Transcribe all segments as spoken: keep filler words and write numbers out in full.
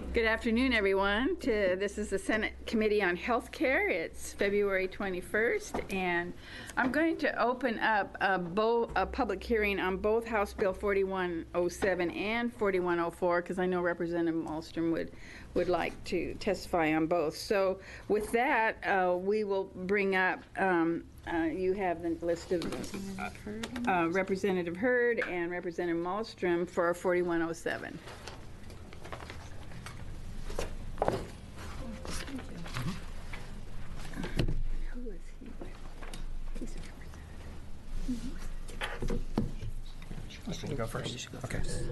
Good afternoon, everyone. To, this is the Senate Committee on Health Care. It's February twenty-first, and I'm going to open up a, bo a public hearing on both House Bill forty-one oh seven and forty-one oh four, because I know Representative Malmstrom would, would like to testify on both. So with that, uh, we will bring up, um, uh, you have the list of uh, Representative Hurd and Representative Malmstrom for forty-one oh seven. You can go first. Yeah, go okay. First.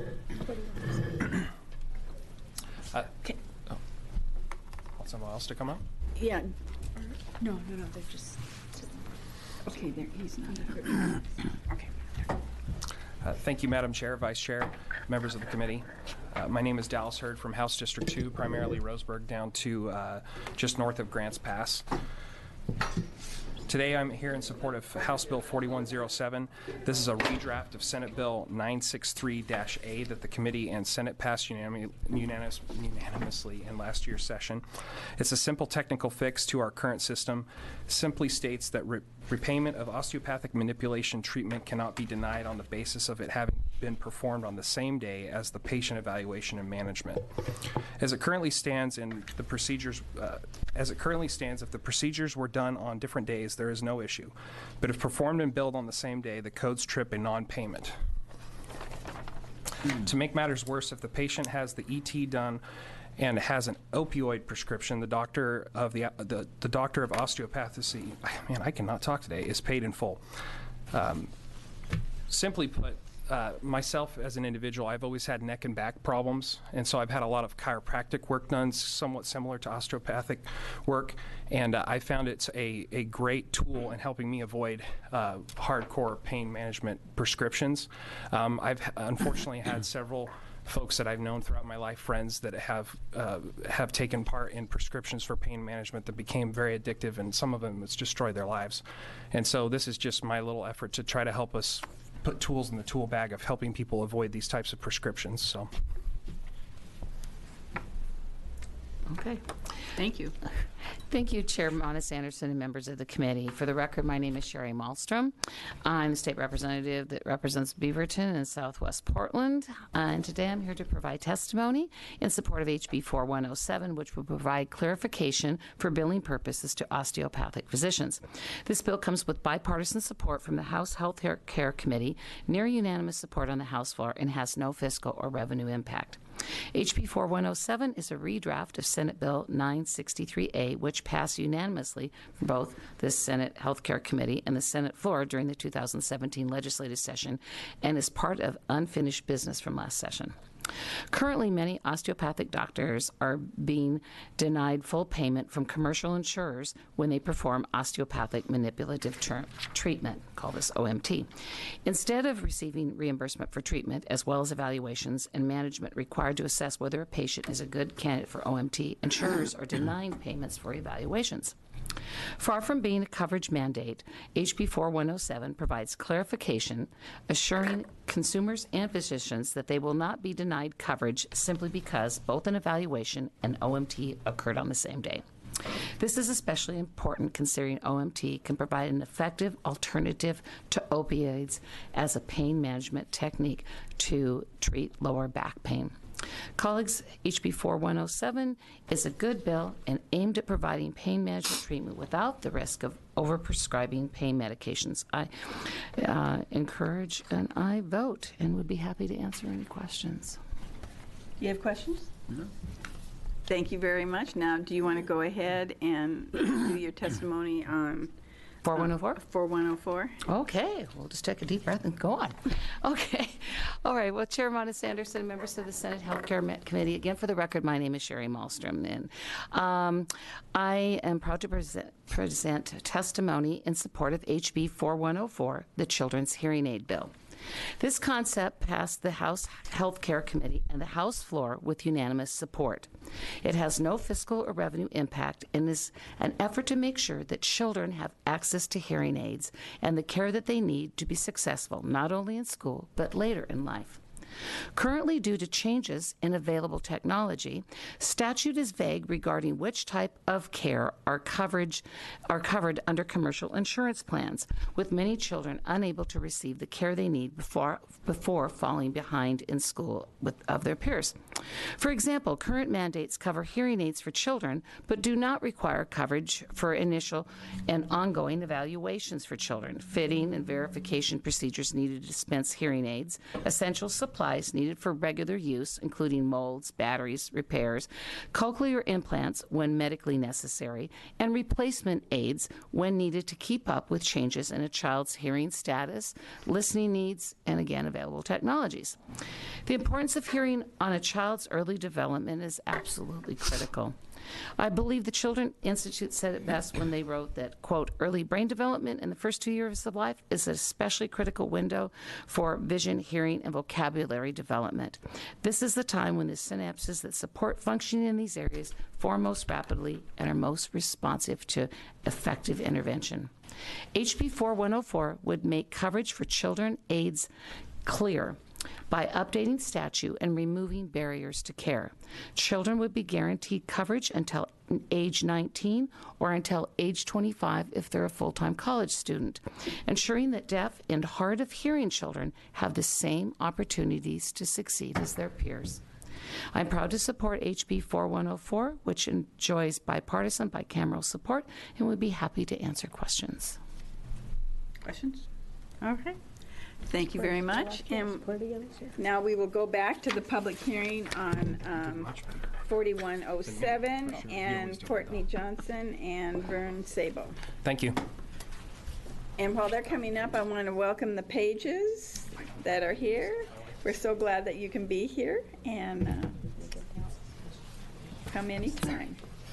uh, oh. Want someone else to come up? Yeah. No, no, no. They're just. Okay, there. He's not. Okay. Uh, thank you, Madam Chair, Vice Chair, members of the committee. Uh, my name is Dallas Hurd from House District two, primarily Roseburg, down to uh, just north of Grants Pass. Today I'm here in support of House Bill forty-one oh seven. This is a redraft of Senate Bill nine sixty-three dash A that the committee and Senate passed unanimous, unanimous, unanimously in last year's session. It's a simple technical fix to our current system. It simply states that re repayment of osteopathic manipulation treatment cannot be denied on the basis of it having been performed on the same day as the patient evaluation and management. As it currently stands in the procedures, uh, as it currently stands, if the procedures were done on different days, there is no issue. But if performed and billed on the same day, the codes trip a non-payment. Mm. To make matters worse, if the patient has the E T done and has an opioid prescription, the doctor of the the, the doctor of osteopathy, man, I cannot talk today, is paid in full. Um, simply put, Uh, myself as an individual, I've always had neck and back problems, and so I've had a lot of chiropractic work done, somewhat similar to osteopathic work, and uh, I found it's a, a great tool in helping me avoid uh, hardcore pain management prescriptions. Um, I've unfortunately had several folks that I've known throughout my life, friends that have uh, have taken part in prescriptions for pain management that became very addictive, and some of them it's destroyed their lives. And so this is just my little effort to try to help us put tools in the tool bag of helping people avoid these types of prescriptions. So, okay, thank you. Thank you, Chair Monis Anderson and members of the committee. For the record, my name is Sherry Malmstrom. I'm the state representative that represents Beaverton and Southwest Portland, and today I'm here to provide testimony in support of H B forty-one oh seven, which will provide clarification for billing purposes to osteopathic physicians. This bill comes with bipartisan support from the House Health Care Committee, near unanimous support on the House floor, and has no fiscal or revenue impact. H B forty-one oh seven is a redraft of Senate Bill nine sixty-three A, which passed unanimously from both the Senate Health Care Committee and the Senate floor during the two thousand seventeen legislative session, and is part of unfinished business from last session. Currently, many osteopathic doctors are being denied full payment from commercial insurers when they perform osteopathic manipulative treatment, call this O M T. Instead of receiving reimbursement for treatment, as well as evaluations and management required to assess whether a patient is a good candidate for O M T, insurers are denying payments for evaluations. Far from being a coverage mandate, H B forty-one oh seven provides clarification, assuring consumers and physicians that they will not be denied coverage simply because both an evaluation and O M T occurred on the same day. This is especially important considering O M T can provide an effective alternative to opioids as a pain management technique to treat lower back pain. Colleagues, H B forty-one oh seven is a good bill and aimed at providing pain management treatment without the risk of overprescribing pain medications. I uh, encourage and I vote and would be happy to answer any questions. Do you have questions? No. Thank you very much. Now, do you want to go ahead and do your testimony on forty-one oh four? forty-one oh four. Okay, we'll just take a deep breath and go on. Okay. All right. Well, Chair Monis Anderson, members of the Senate Health Care Committee, again, for the record, my name is Sherry Malmstrom, and um, I am proud to present, present testimony in support of H B forty-one oh four, the Children's Hearing Aid Bill. This concept passed the House Health Care Committee and the House floor with unanimous support. It has no fiscal or revenue impact and is an effort to make sure that children have access to hearing aids and the care that they need to be successful, not only in school, but later in life. Currently, due to changes in available technology, statute is vague regarding which type of care are coverage are covered under commercial insurance plans, with many children unable to receive the care they need before before falling behind in school with of their peers. For example, current mandates cover hearing aids for children, but do not require coverage for initial and ongoing evaluations for children, fitting and verification procedures needed to dispense hearing aids, essential supplies needed for regular use, including molds, batteries, repairs, cochlear implants when medically necessary, and replacement aids when needed to keep up with changes in a child's hearing status, listening needs, and again, available technologies. The importance of hearing on a child's early development is absolutely critical. I believe the Children Institute said it best when they wrote that, quote, early brain development in the first two years of life is an especially critical window for vision, hearing, and vocabulary development. This is the time when the synapses that support functioning in these areas form most rapidly and are most responsive to effective intervention. H B forty-one oh four would make coverage for children aids clear by updating statute and removing barriers to care. Children would be guaranteed coverage until age nineteen or until age twenty-five if they're a full-time college student, ensuring that deaf and hard of hearing children have the same opportunities to succeed as their peers. I'm proud to support H B forty-one oh four, which enjoys bipartisan, bicameral support, and would be happy to answer questions. Questions? Okay. Thank you very much. And now we will go back to the public hearing on um, forty-one oh seven and Courtney Johnson and Vern Sabo. Thank you. And while they're coming up, I want to welcome the Pages that are here. We're so glad that you can be here, and uh, come anytime.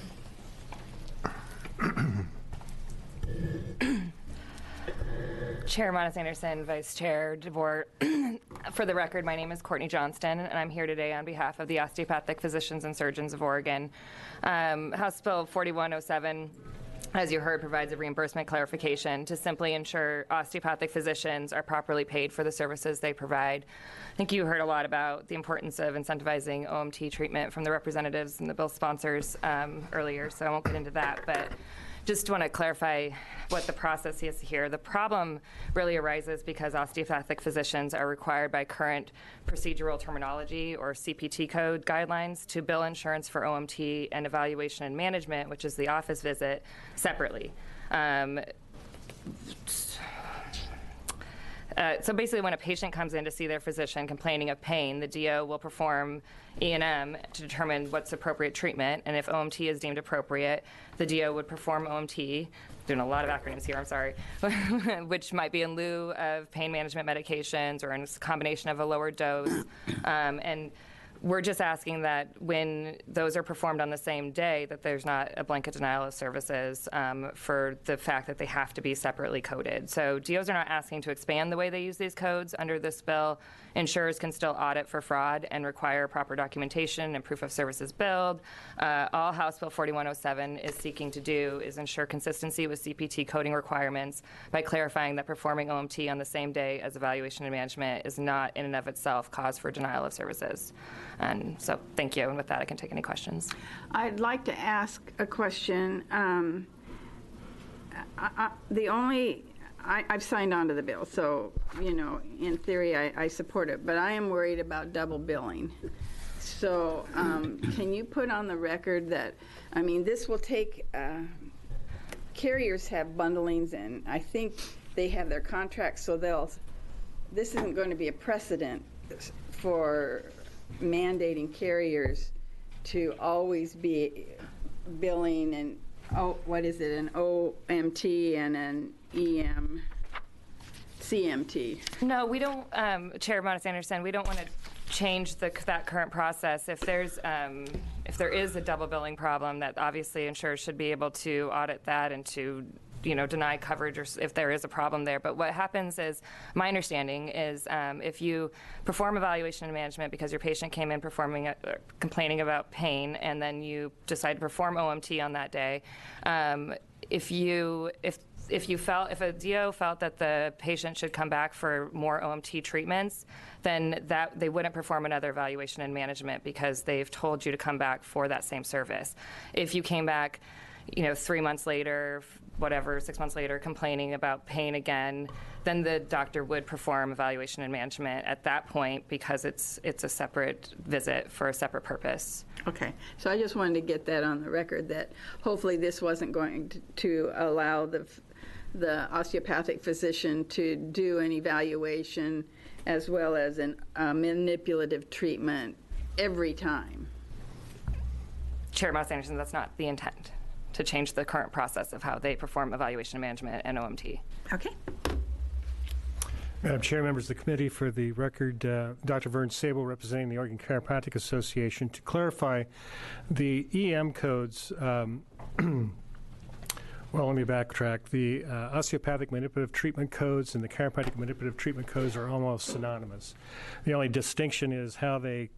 Chair Monis Anderson, Vice Chair DeVore. For the record, my name is Courtney Johnston, and I'm here today on behalf of the Osteopathic Physicians and Surgeons of Oregon. Um, House Bill forty-one oh seven, as you heard, provides a reimbursement clarification to simply ensure osteopathic physicians are properly paid for the services they provide. I think you heard a lot about the importance of incentivizing O M T treatment from the representatives and the bill sponsors um, earlier, so I won't get into that. But just want to clarify what the process is here. The problem really arises because osteopathic physicians are required by current procedural terminology or C P T code guidelines to bill insurance for O M T and evaluation and management, which is the office visit, separately. Um, Uh, so basically, when a patient comes in to see their physician complaining of pain, the D O will perform E and M to determine what's appropriate treatment, and if O M T is deemed appropriate, the D O would perform O M T, doing a lot of acronyms here, I'm sorry, which might be in lieu of pain management medications or in a combination of a lower dose. Um, and we're just asking that when those are performed on the same day, that there's not a blanket denial of services um, for the fact that they have to be separately coded. So D Os are not asking to expand the way they use these codes under this bill. Insurers can still audit for fraud and require proper documentation and proof of services billed. Uh, all House Bill forty-one oh seven is seeking to do is ensure consistency with C P T coding requirements by clarifying that performing O M T on the same day as evaluation and management is not in and of itself cause for denial of services. And so thank you, and with that I can take any questions. I'd like to ask a question. Um, I, I, the only, I, I've signed on to the bill, so, you know, in theory I, I support it, but I am worried about double billing. So um, can you put on the record that, I mean, this will take, uh, carriers have bundlings, and I think they have their contracts, so they'll, this isn't going to be a precedent for mandating carriers to always be billing and, oh, what is it, an O M T and an E M, C M T. No, we don't, um, Chair Monis Anderson, we don't want to change the, that current process. If there's, um, if there is a double billing problem, that obviously insurers should be able to audit that and to, you know, deny coverage or if there is a problem there. But what happens is, my understanding is um, if you perform evaluation and management because your patient came in performing, a, uh, complaining about pain, and then you decide to perform O M T on that day, um, if you, if if you felt, if a D O felt that the patient should come back for more O M T treatments, then that they wouldn't perform another evaluation and management because they've told you to come back for that same service. If you came back, you know, three months later, whatever, six months later, complaining about pain again, then the doctor would perform evaluation and management at that point because it's it's a separate visit for a separate purpose. Okay, so I just wanted to get that on the record, that hopefully this wasn't going to, to allow the the osteopathic physician to do an evaluation as well as a uh, manipulative treatment every time. Chair Moss Anderson, that's not the intent, to change the current process of how they perform evaluation and management and O M T. Okay. Madam Chair, members of the committee, for the record, uh, Doctor Vern Sable representing the Oregon Chiropractic Association. To clarify, the E M codes, um, well, let me backtrack. The uh, osteopathic manipulative treatment codes and the chiropractic manipulative treatment codes are almost synonymous. The only distinction is how they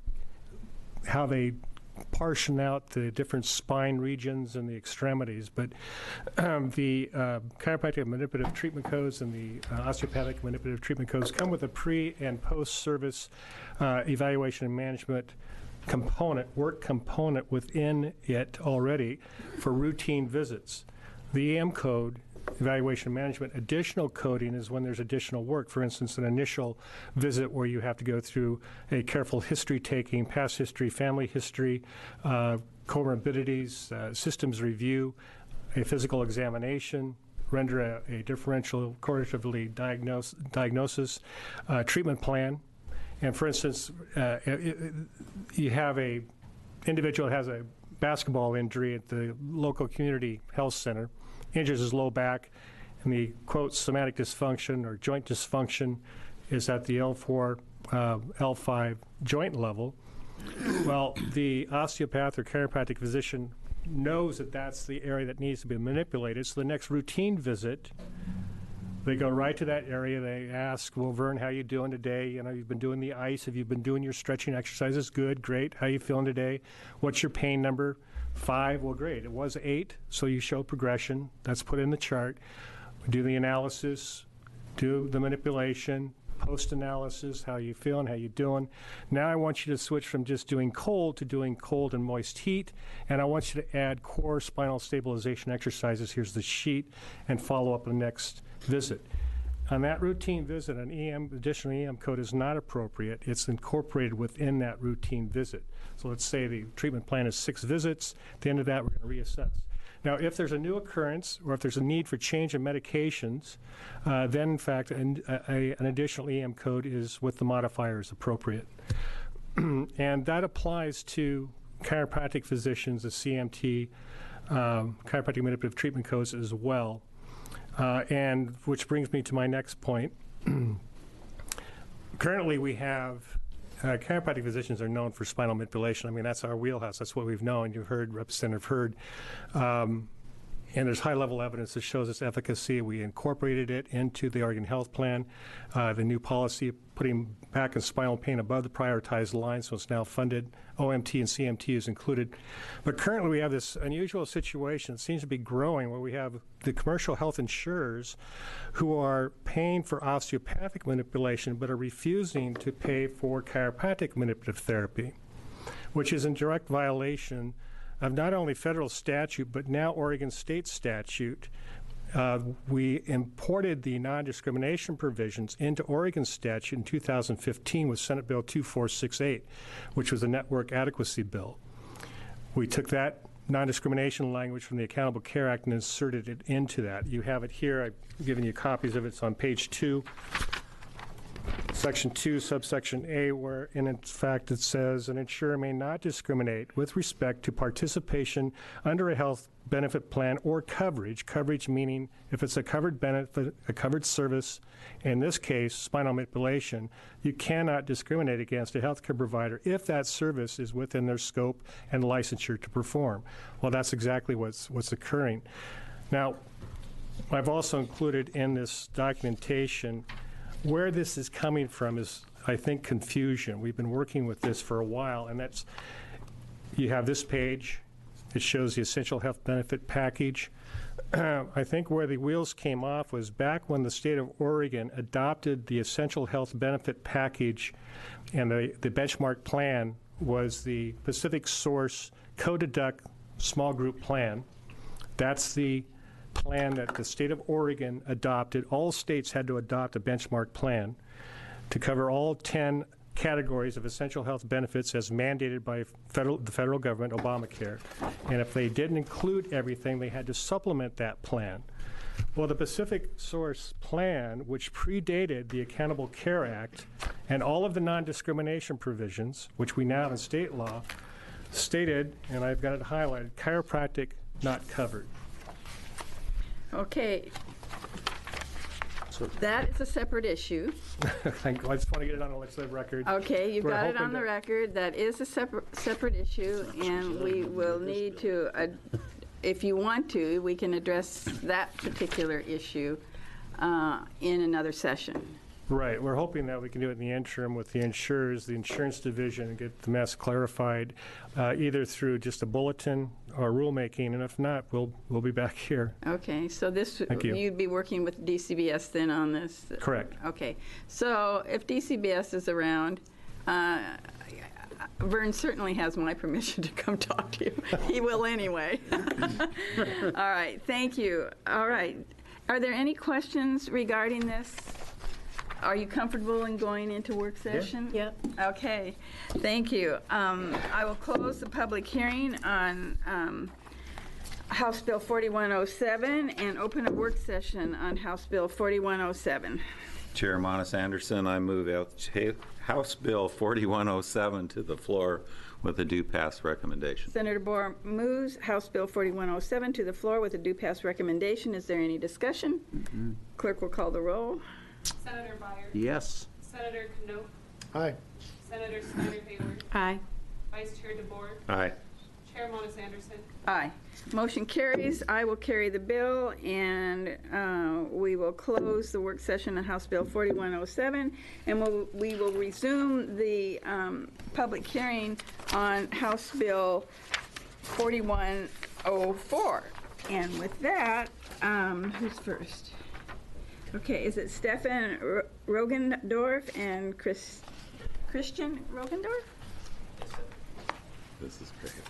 how they portion out the different spine regions and the extremities, but um, the uh, chiropractic manipulative treatment codes and the uh, osteopathic manipulative treatment codes come with a pre and post-service uh, evaluation and management component, work component within it already for routine visits. The E M code, evaluation and management, additional coding is when there's additional work. For instance, an initial visit where you have to go through a careful history taking, past history, family history, uh, comorbidities, uh, systems review, a physical examination, render a, a differential correlatively diagnose, diagnosis, uh, treatment plan. And for instance, uh, it, it, you have a individual has a basketball injury at the local community health center, injures his low back, and the, quote, somatic dysfunction or joint dysfunction is at the L four, uh, L five joint level. Well, the osteopath or chiropractic physician knows that that's the area that needs to be manipulated, so the next routine visit, they go right to that area. They ask, well, Vern, how you doing today? You know, you've been doing the ice. Have you been doing your stretching exercises? Good, great. How you feeling today? What's your pain number? Five, well, great. It was eight, so you show progression. That's put in the chart. We do the analysis, do the manipulation, post-analysis, how you feeling, how you doing. Now I want you to switch from just doing cold to doing cold and moist heat, and I want you to add core spinal stabilization exercises. Here's the sheet, and follow up the next visit. On that routine visit, an E M, additional E M code is not appropriate. It's incorporated within that routine visit. So let's say the treatment plan is six visits. At the end of that, we're going to reassess. Now, if there's a new occurrence or if there's a need for change in medications, uh, then, in fact, an, a, an additional E M code is with the modifiers appropriate. And that applies to chiropractic physicians, the C M T, um, chiropractic manipulative treatment codes as well. Uh, and which brings me to my next point. Currently, we have uh, chiropractic physicians are known for spinal manipulation. I mean, that's our wheelhouse. That's what we've known. You've heard Representative Hurd. Um, and there's high-level evidence that shows its efficacy. We incorporated it into the Oregon Health Plan, uh, the new policy putting back and spinal pain above the prioritized line, so it's now funded. O M T and C M T is included. But currently we have this unusual situation that seems to be growing where we have the commercial health insurers who are paying for osteopathic manipulation but are refusing to pay for chiropractic manipulative therapy, which is in direct violation of not only federal statute, but now Oregon state statute. Uh, we imported the non-discrimination provisions into Oregon statute in two thousand fifteen with Senate Bill two four six eight, which was a network adequacy bill. We took that non-discrimination language from the Accountable Care Act and inserted it into that. You have it here. I've given you copies of it. It's on page two. Section two, subsection A, where in fact it says, an insurer may not discriminate with respect to participation under a health benefit plan or coverage, coverage meaning if it's a covered benefit, a covered service, in this case, spinal manipulation, you cannot discriminate against a healthcare provider if that service is within their scope and licensure to perform. Well, that's exactly what's, what's occurring. Now, I've also included in this documentation where this is coming from is, I think, confusion. We've been working with this for a while, and that's, you have this page. It shows the essential health benefit package. I think where the wheels came off was back when the state of Oregon adopted the Essential Health Benefit Package, and the, the benchmark plan was the Pacific Source Co-Deduct Small Group Plan. That's the plan that the state of Oregon adopted. All states had to adopt a benchmark plan to cover all ten categories of essential health benefits as mandated by federal, the federal government, Obamacare. And if they didn't include everything, they had to supplement that plan. Well, the Pacific Source Plan, which predated the Accountable Care Act and all of the non-discrimination provisions, which we now have in state law, stated, and I've got it highlighted, chiropractic not covered. Okay. That is a separate issue. I just want to get it on the legislative record. Okay, you've We're got it hoping on the that- record. That is a separate, separate issue, and we will need to, uh, if you want to, we can address that particular issue uh, in another session. Right. We're hoping that we can do it in the interim with the insurers, the insurance division, and get the mess clarified, uh, either through just a bulletin or rulemaking, and if not, we'll we'll be back here. Okay, so this, Thank you. you'd be working with D C B S then on this? Correct. Okay, so if D C B S is around, uh, Vern certainly has my permission to come talk to you. He will anyway. All right, thank you. All right, are there any questions regarding this? Are you comfortable in going into work session? Yep. Okay, thank you. Um, I will close the public hearing on um, House Bill forty-one oh seven and open a work session on House Bill forty-one oh seven. Chair Monis Anderson, I move out House Bill forty-one oh seven to the floor with a due pass recommendation. Senator Bohr moves House Bill forty-one oh seven to the floor with a due pass recommendation. Is there any discussion? Mm-hmm. Clerk will call the roll. Senator Byer. Yes. Senator Knope. Aye. Senator Snyder Hayward. Aye. Vice Chair DeBoer. Aye. Chair Monis Anderson. Aye. Motion carries. I will carry the bill, and uh, we will close the work session on House Bill forty-one oh seven, and we'll, we will resume the um, public hearing on House Bill forty-one oh four. And with that, um, who's first? Okay, is it Stefan R- Rogendorf and Chris, Christian Rogendorf? This is great.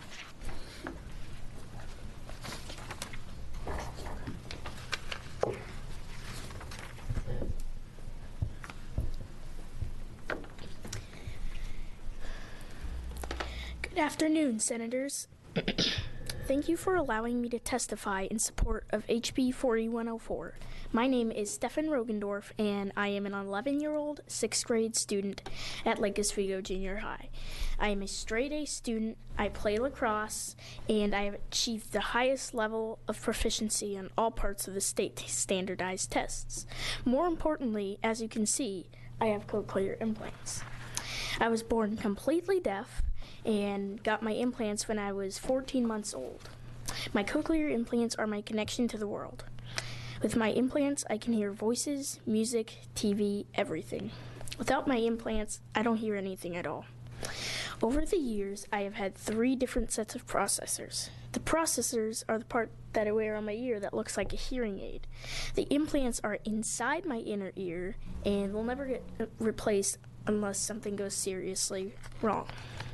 Good afternoon, Senators. Thank you for allowing me to testify in support of H B forty-one oh four. My name is Stefan Rogendorf, and I am an eleven-year-old sixth grade student at Lake Oswego Junior High. I am a straight-A student, I play lacrosse, and I have achieved the highest level of proficiency in all parts of the state standardized tests. More importantly, as you can see, I have cochlear implants. I was born completely deaf and got my implants when I was fourteen months old. My cochlear implants are my connection to the world. With my implants, I can hear voices, music, T V, everything. Without my implants, I don't hear anything at all. Over the years, I have had three different sets of processors. The processors are the part that I wear on my ear that looks like a hearing aid. The implants are inside my inner ear and will never get replaced unless something goes seriously wrong.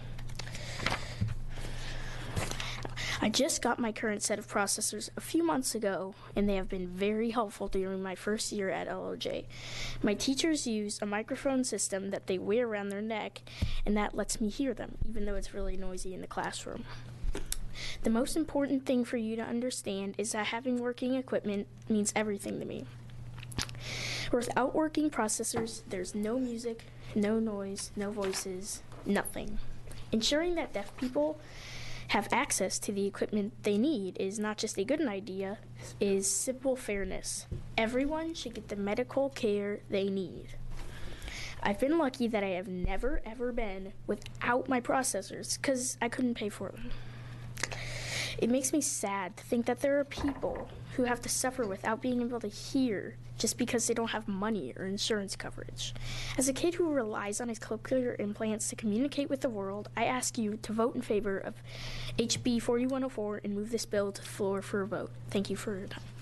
I just got my current set of processors a few months ago, and they have been very helpful during my first year at L O J. My teachers use a microphone system that they wear around their neck, and that lets me hear them, even though it's really noisy in the classroom. The most important thing for you to understand is that having working equipment means everything to me. Without working processors, there's no music, no noise, no voices, nothing. Ensuring that deaf people have access to the equipment they need is not just a good idea, it is simple fairness. Everyone should get the medical care they need. I've been lucky that I have never ever been without my processors because I couldn't pay for them. It makes me sad to think that there are people who have to suffer without being able to hear just because they don't have money or insurance coverage. As a kid who relies on his cochlear implants to communicate with the world, I ask you to vote in favor of H B forty-one oh four and move this bill to the floor for a vote. Thank you for your time.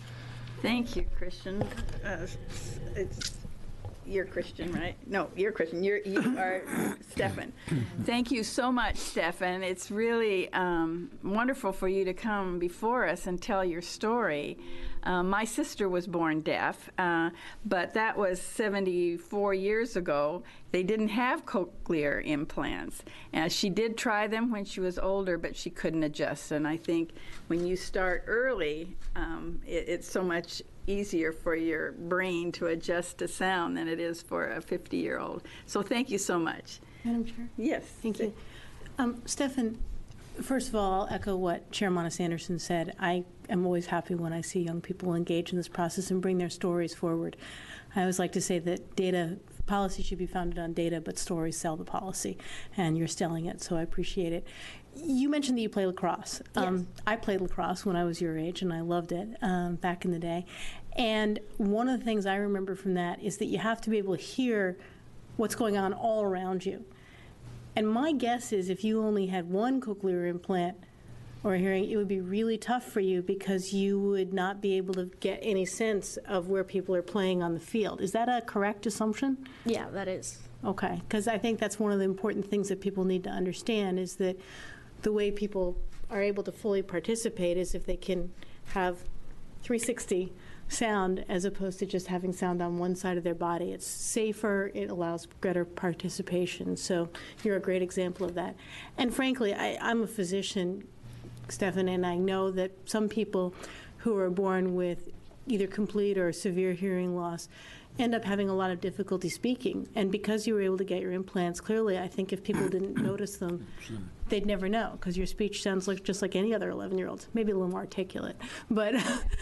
Thank you, Christian. Uh, it's, you're Christian, right? No, you're Christian. You're, you are Stefan. Thank you so much, Stefan. It's really um, wonderful for you to come before us and tell your story. Uh, my sister was born deaf, uh, but that was seventy-four years ago. They didn't have cochlear implants. Uh, she did try them when she was older, but she couldn't adjust. And I think when you start early, um, it, it's so much easier for your brain to adjust to sound than it is for a fifty-year-old. So thank you so much. Madam Chair? Yes. Thank you. Um, Stefan, first of all, I'll echo what Chair Monis Anderson said. I am always happy when I see young people engage in this process and bring their stories forward. I always like to say that data policy should be founded on data, but stories sell the policy, and you're selling it, so I appreciate it. You mentioned that you play lacrosse. Um, Yes. I played lacrosse when I was your age, and I loved it um, back in the day. And one of the things I remember from that is that you have to be able to hear what's going on all around you. And my guess is if you only had one cochlear implant or hearing, it would be really tough for you because you would not be able to get any sense of where people are playing on the field. Is that a correct assumption? Yeah, that is. Okay, because I think that's one of the important things that people need to understand is that the way people are able to fully participate is if they can have three sixty sound as opposed to just having sound on one side of their body. It's safer, it allows greater participation. So you're a great example of that. And frankly, I, I'm a physician, Stefan, and I know that some people who are born with either complete or severe hearing loss end up having a lot of difficulty speaking. And because you were able to get your implants, clearly, I think if people didn't notice them, they'd never know, because your speech sounds like just like any other eleven-year-old, maybe a little more articulate. But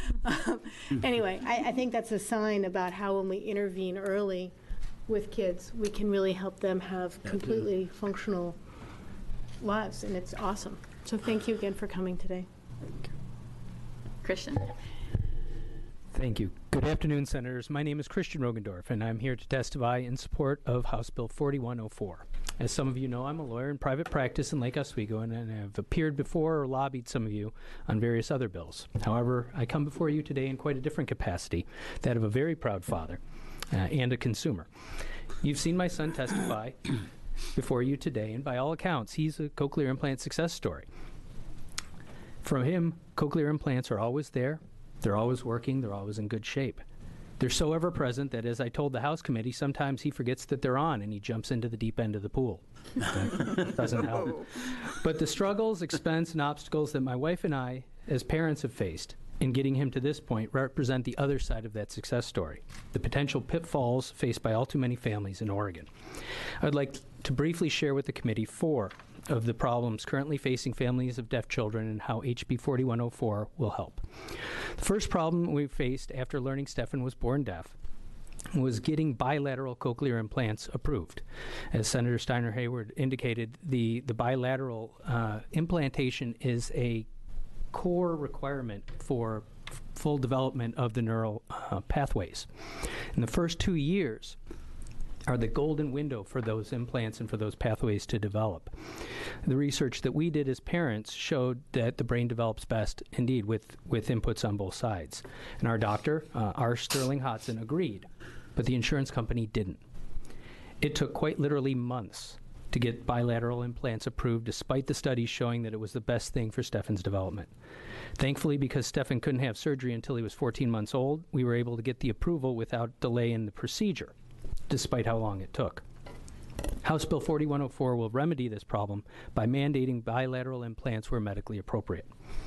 um, anyway, I, I think that's a sign about how when we intervene early with kids, we can really help them have completely functional lives, and it's awesome. So thank you again for coming today. Christian. Thank you. Good afternoon, Senators. My name is Christian Rogendorf, and I'm here to testify in support of House Bill forty-one oh four. As some of you know, I'm a lawyer in private practice in Lake Oswego, and have appeared before or lobbied some of you on various other bills. However, I come before you today in quite a different capacity, that of a very proud father uh, and a consumer. You've seen my son testify before you today, and by all accounts, he's a cochlear implant success story. From him, cochlear implants are always there. They're always working. They're always in good shape. They're so ever present that, as I told the House committee, sometimes he forgets that they're on and he jumps into the deep end of the pool. That doesn't help. But the struggles, expense, and obstacles that my wife and I, as parents, have faced in getting him to this point represent the other side of that success story, the potential pitfalls faced by all too many families in Oregon. I'd like to briefly share with the committee four of the problems currently facing families of deaf children and how H B forty-one oh four will help. The first problem we faced after learning Stefan was born deaf was getting bilateral cochlear implants approved. As Senator Steiner Hayward indicated, the, the bilateral uh, implantation is a core requirement for f- full development of the neural uh, pathways. In the first two years, are the golden window for those implants and for those pathways to develop. The research that we did as parents showed that the brain develops best, indeed, with, with inputs on both sides. And our doctor, uh, R. Sterling Hodson, agreed, but the insurance company didn't. It took quite literally months to get bilateral implants approved, despite the studies showing that it was the best thing for Stefan's development. Thankfully, because Stefan couldn't have surgery until he was fourteen months old, we were able to get the approval without delay in the procedure, despite how long it took. House Bill forty-one oh four will remedy this problem by mandating bilateral implants where medically appropriate.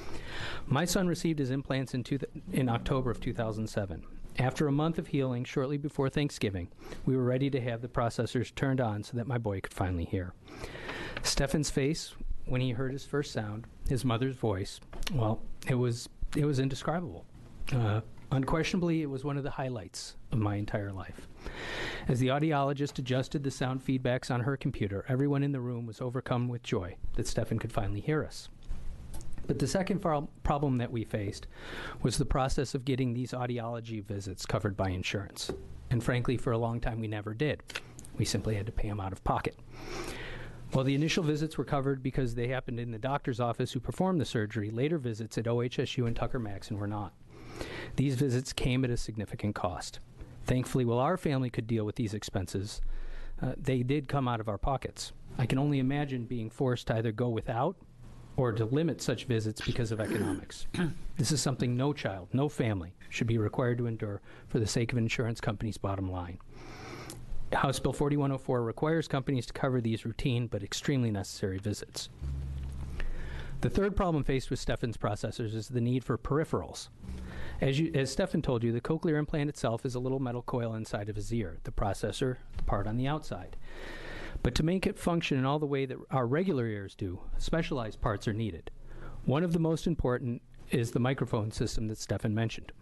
My son received his implants in, two th- in October of two thousand seven. After a month of healing, shortly before Thanksgiving, we were ready to have the processors turned on so that my boy could finally hear. Stefan's face, when he heard his first sound, his mother's voice, well, it was, it was indescribable. Uh, Unquestionably, it was one of the highlights of my entire life. As the audiologist adjusted the sound feedbacks on her computer, everyone in the room was overcome with joy that Stefan could finally hear us. But the second far- problem that we faced was the process of getting these audiology visits covered by insurance. And frankly, for a long time, we never did. We simply had to pay them out of pocket. While the initial visits were covered because they happened in the doctor's office who performed the surgery, later visits at O H S U and Tucker Maxon were not. These visits came at a significant cost. Thankfully, while our family could deal with these expenses, uh, they did come out of our pockets. I can only imagine being forced to either go without or to limit such visits because of economics. This is something no child, no family should be required to endure for the sake of an insurance company's bottom line. House Bill forty-one oh four requires companies to cover these routine but extremely necessary visits. The third problem faced with Stephan's processors is the need for peripherals. As, you, as Stephan told you, the cochlear implant itself is a little metal coil inside of his ear, the processor, the part on the outside. But to make it function in all the way that our regular ears do, specialized parts are needed. One of the most important is the microphone system that Stephan mentioned.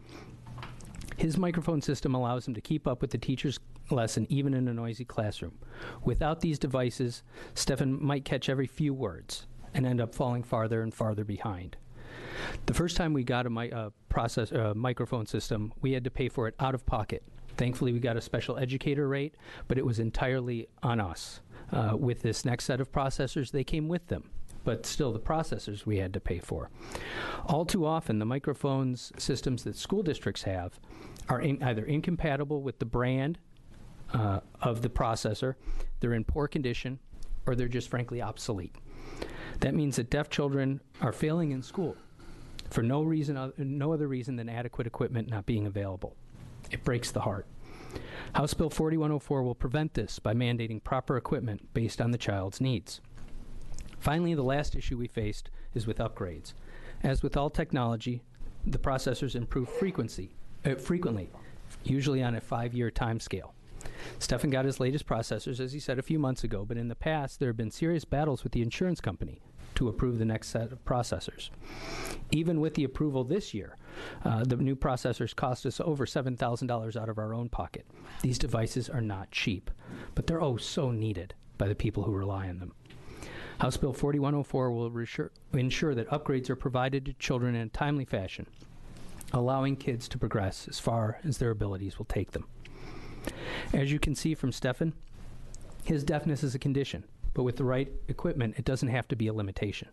His microphone system allows him to keep up with the teacher's lesson even in a noisy classroom. Without these devices, Stephan might catch every few words and end up falling farther and farther behind. The first time we got a mi- uh, process, uh, microphone system, we had to pay for it out of pocket. Thankfully, we got a special educator rate, but it was entirely on us. Uh, with this next set of processors, they came with them, but still the processors we had to pay for. All too often, the microphones systems that school districts have are in either incompatible with the brand uh, of the processor, they're in poor condition, or they're just frankly obsolete. That means that deaf children are failing in school for no reason, uh, no other reason than adequate equipment not being available. It breaks the heart. House Bill forty-one oh four will prevent this by mandating proper equipment based on the child's needs. Finally, the last issue we faced is with upgrades. As with all technology, the processors improve frequency, uh, frequently, usually on a five-year time scale. Stephan got his latest processors, as he said, a few months ago, but in the past there have been serious battles with the insurance company to approve the next set of processors. Even with the approval this year, uh, the new processors cost us over seven thousand dollars out of our own pocket. These devices are not cheap, but they're oh so needed by the people who rely on them. House Bill forty-one oh four will resure, ensure that upgrades are provided to children in a timely fashion, allowing kids to progress as far as their abilities will take them. As you can see from Stephan, his deafness is a condition, but with the right equipment, it doesn't have to be a limitation.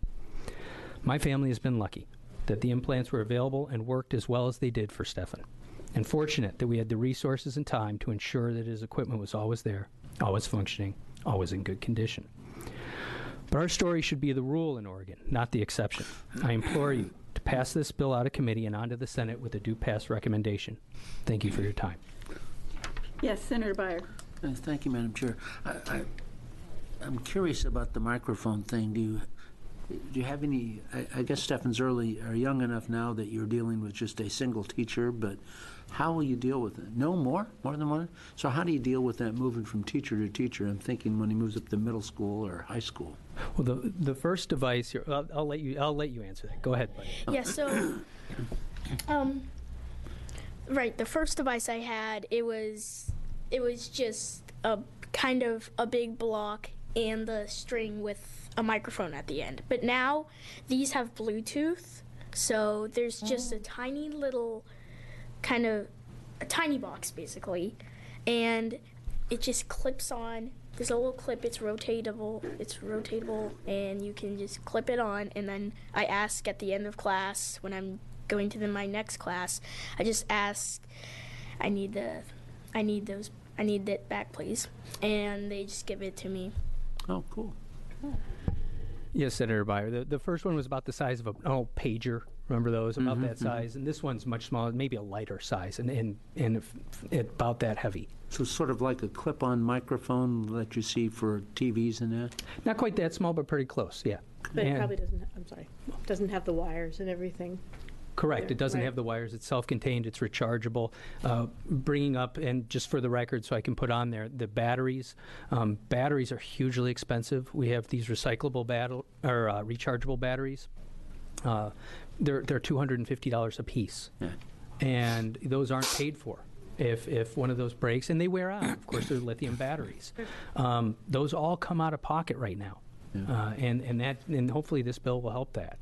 My family has been lucky that the implants were available and worked as well as they did for Stephan, and fortunate that we had the resources and time to ensure that his equipment was always there, always functioning, always in good condition. But our story should be the rule in Oregon, not the exception. I implore you to pass this bill out of committee and onto the Senate with a do pass recommendation. Thank you for your time. Yes, Senator Byer. Uh, Thank you, Madam Chair. I, I, I'm curious about the microphone thing. Do you, do you have any, I, I guess Stephan's early, are young enough now that you're dealing with just a single teacher, but how will you deal with it? No more? More than one? So how do you deal with that moving from teacher to teacher? I'm thinking when he moves up to middle school or high school. Well, the the first device here, I'll, I'll let you I'll let you answer that. Go ahead, buddy. Yeah, so, um, right, the first device I had, it was, it was just a kind of a big block and the string with a microphone at the end. But now, these have Bluetooth, so there's just a tiny little, kind of, a tiny box, basically, and it just clips on. There's a little clip, it's rotatable, it's rotatable, and you can just clip it on, and then I ask at the end of class, when I'm going to the, my next class, I just ask, I need the, I need those, I need that back, please, and they just give it to me. Oh, cool. Yes, Senator Byer. The, the first one was about the size of a oh, pager. Remember those? About Mhm, that size. And this one's much smaller, maybe a lighter size, and, and, and if, it, about that heavy. So sort of like a clip-on microphone that you see for T Vs and that? Not quite that small, but pretty close, yeah. But it And- probably doesn't, I'm sorry, doesn't have the wires and everything. Correct. It doesn't Right. have the wires. It's self-contained. It's rechargeable. Uh, bringing up, and just for the record, so I can put on there, the batteries. Um, batteries are hugely expensive. We have these recyclable battle or uh, rechargeable batteries. Uh, they're they're two hundred fifty dollars a piece, Yeah. and those aren't paid for. If if one of those breaks, and they wear out, of course, they're lithium batteries. Um, those all come out of pocket right now, Yeah. uh, and and that and hopefully this bill will help that.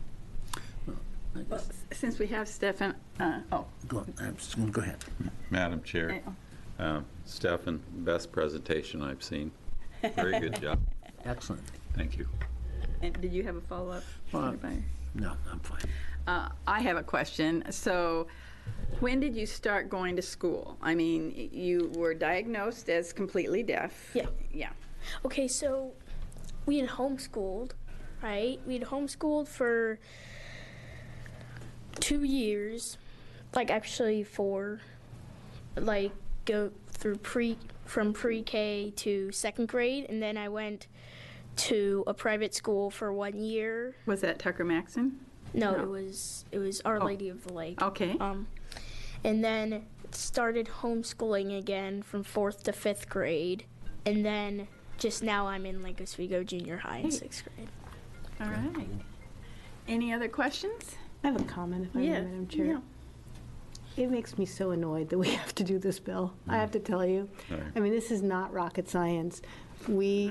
I Well, guess- s- since we have Stephan, uh, oh, Go, I'm just gonna go ahead. Madam Chair, uh, um, Stephan, best presentation I've seen. Very good job. Excellent. Thank you. and did you have a follow-up, Well, Senator Byer? No, I'm fine. uh, I have a question. So, when did you start going to school? I mean, y- you were diagnosed as completely deaf. Yeah. Yeah. Okay, so we had homeschooled, right? We had homeschooled for two years, like actually four, like go through pre from pre-K to second grade, and then I went to a private school for one year. Was that Tucker Maxon? No, No. it was it was Our Oh. Lady of the Lake. Okay. Um, and then started homeschooling again from fourth to fifth grade, and then just now I'm in Lake Oswego Junior High in sixth grade. All right. Any other questions? I have a comment, if I Yeah, may, Madam Chair. yeah. It makes me so annoyed that we have to do this bill. I have to tell you. All right. I mean, this is not rocket science. We,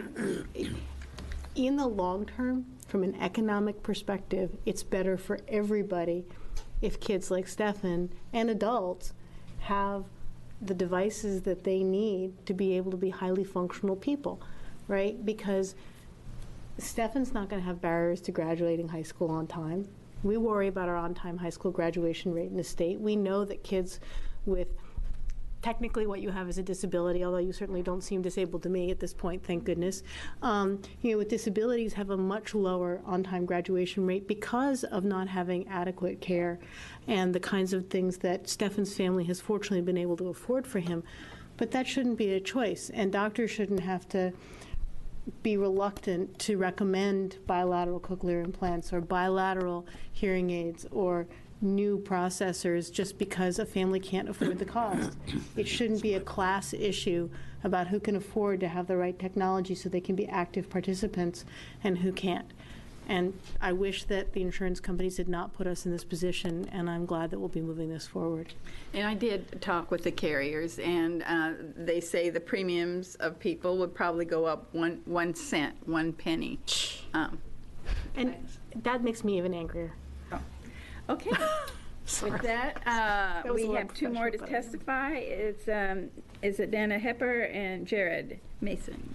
in the long term, from an economic perspective, it's better for everybody if kids like Stefan and adults have the devices that they need to be able to be highly functional people, right? Because Stefan's not going to have barriers to graduating high school on time. We worry about our on-time high school graduation rate in the state. We know that kids with technically what you have is a disability, although you certainly don't seem disabled to me at this point, thank goodness. Um, you know, with disabilities have a much lower on-time graduation rate because of not having adequate care and the kinds of things that Stefan's family has fortunately been able to afford for him. But that shouldn't be a choice, and doctors shouldn't have to be reluctant to recommend bilateral cochlear implants or bilateral hearing aids or new processors just because a family can't afford the cost. It shouldn't be a class issue about who can afford to have the right technology so they can be active participants and who can't. And I wish that the insurance companies did not put us in this position, and I'm glad that we'll be moving this forward. And I did talk with the carriers, and uh, they say the premiums of people would probably go up one one cent, one penny. Um, And that makes me even angrier. Okay. With that, uh, That was a we little have two more to professional, but I- testify. It's, um, is it Dana Hepper and Jared Mason?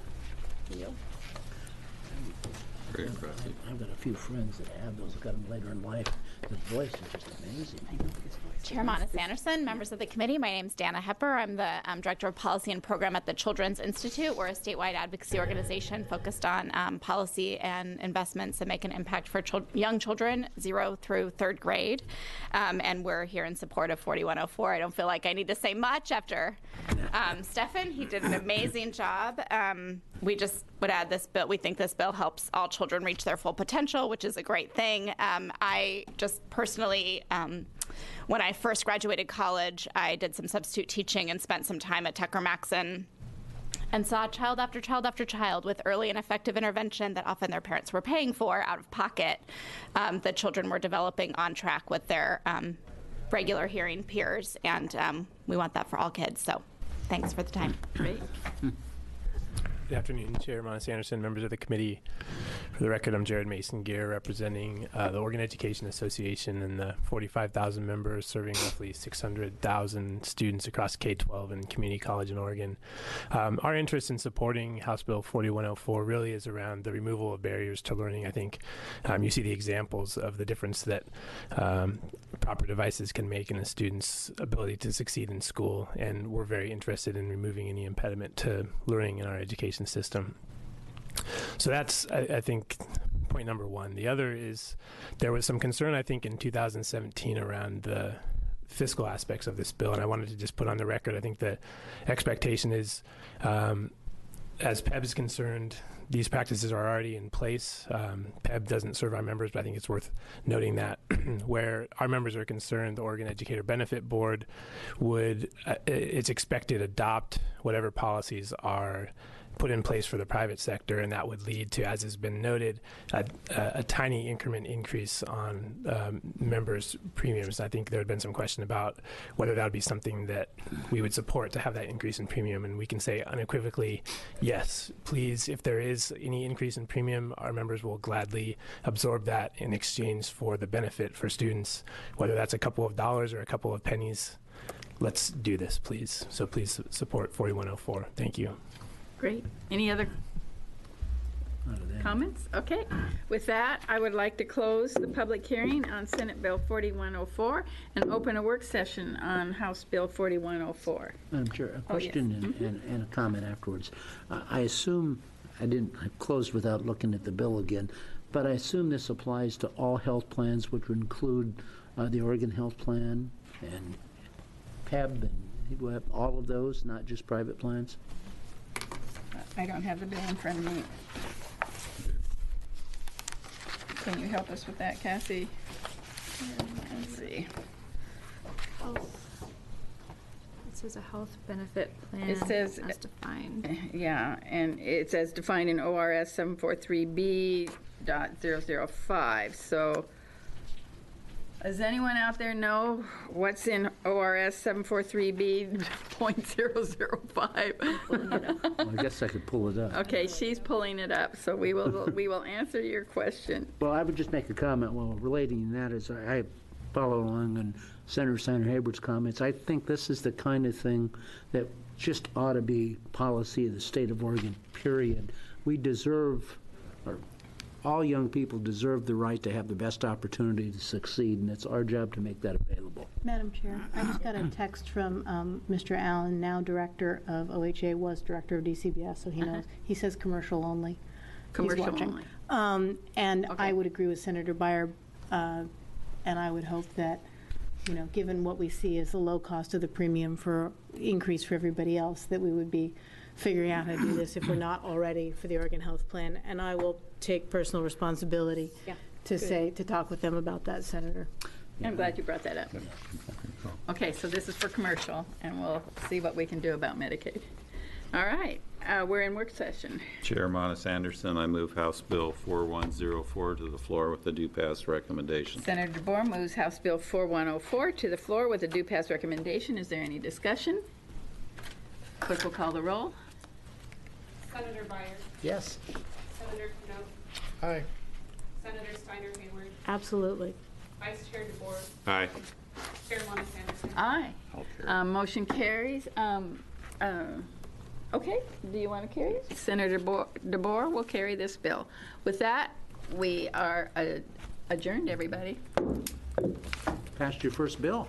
Very impressive. I've got a few friends that have those, got them later in life. The voice is just amazing. Chair Monis Anderson, members of the committee, my name is Dana Hepper. I'm the um, Director of Policy and Program at the Children's Institute. We're a statewide advocacy organization focused on um, policy and investments that make an impact for chil- young children, zero through third grade. Um, and we're here in support of forty-one oh four. I don't feel like I need to say much after um, Stefan. He did an amazing job. Um, we just would add this bill. We think this bill helps all children reach their full potential, which is a great thing. Um, I just personally, um, when I first graduated college, I did some substitute teaching and spent some time at Tucker Maxon and saw child after child after child with early and effective intervention that often their parents were paying for out of pocket. Um, the children were developing on track with their um, regular hearing peers, and um, we want that for all kids. So thanks for the time. Great. Good afternoon, Chair Monis Anderson, members of the committee. For the record, I'm Jared Mason Gear, representing uh, the Oregon Education Association and the forty-five thousand members serving roughly six hundred thousand students across K twelve and community college in Oregon. Um, our interest in supporting House Bill forty-one oh four really is around the removal of barriers to learning. I think um, you see the examples of the difference that um, proper devices can make in a student's ability to succeed in school, and we're very interested in removing any impediment to learning in our education system. So that's, I, I think, point number one. The other is there was some concern, I think, in two thousand seventeen around the fiscal aspects of this bill, and I wanted to just put on the record, I think the expectation is, um, as P E B is concerned, these practices are already in place. Um, P E B doesn't serve our members, but I think it's worth noting that where our members are concerned, the Oregon Educator Benefit Board would, uh, it's expected, adopt whatever policies are put in place for the private sector, and that would lead to, as has been noted, a, a, a tiny increment increase on um, members' premiums. I think there had been some question about whether that would be something that we would support to have that increase in premium, and we can say unequivocally, yes, please, if there is any increase in premium, our members will gladly absorb that in exchange for the benefit for students, whether that's a couple of dollars or a couple of pennies. Let's do this, please. So please support forty-one oh four. Thank you. Great. Any other out of that. Comments? Okay. With that, I would like to close the public hearing on Senate Bill forty-one oh four and open a work session on House Bill forty-one oh four. Madam Chair, a Oh, yes. question and, and, and a comment afterwards. Uh, I assume, I didn't, I closed without looking at the bill again, but I assume this applies to all health plans, which would include uh, the Oregon Health Plan and P E B and all of those, not just private plans? I don't have the bill in front of me. Can you help us with that, Cassie? Let's see. It says a health benefit plan. It says- As defined. Yeah, and it says defined in O R S seven forty-three B dot zero zero five, so does anyone out there know what's in O R S seven forty-three B point zero zero five? Well, I guess I could pull it up. Okay, she's pulling it up, so we will, we will answer your question. Well, I would just make a comment, well, relating to that is I I follow along on Senator Senator Hayward's comments. I think this is the kind of thing that just ought to be policy of the state of Oregon, period. We deserve, or all young people deserve the right to have the best opportunity to succeed, and it's our job to make that available. Madam Chair, I just got a text from um, Mister Allen, now Director of O H A, was Director of D C B S, so he knows. He says commercial only. He's Commercial watching. only. Um, And Okay. I would agree with Senator Byer, uh, and I would hope that, you know, given what we see as the low cost of the premium for increase for everybody else, that we would be figuring out how to do this if we're not already for the Oregon Health Plan. And I will take personal responsibility Yeah, to good. say, to talk with them about that, Senator. I'm glad you brought that up. Okay, so this is for commercial, and we'll see what we can do about Medicaid. All right, uh, we're in work session. Chair Monis Anderson, I move House Bill forty-one oh four to the floor with a due pass recommendation. Senator DeBoer moves House Bill forty-one oh four to the floor with a due pass recommendation. Is there any discussion? Clerk will call the roll. Senator Byer. Yes. Senator Knopf. Aye. Senator Steiner Hayward. Absolutely. Vice Chair DeBoer. Aye. Chair Monis Anderson. Aye. Um, Motion carries. Um, uh, Okay, do you want to carry it? Senator Bo- DeBoer will carry this bill. With that, we are uh, adjourned, everybody. Passed your first bill.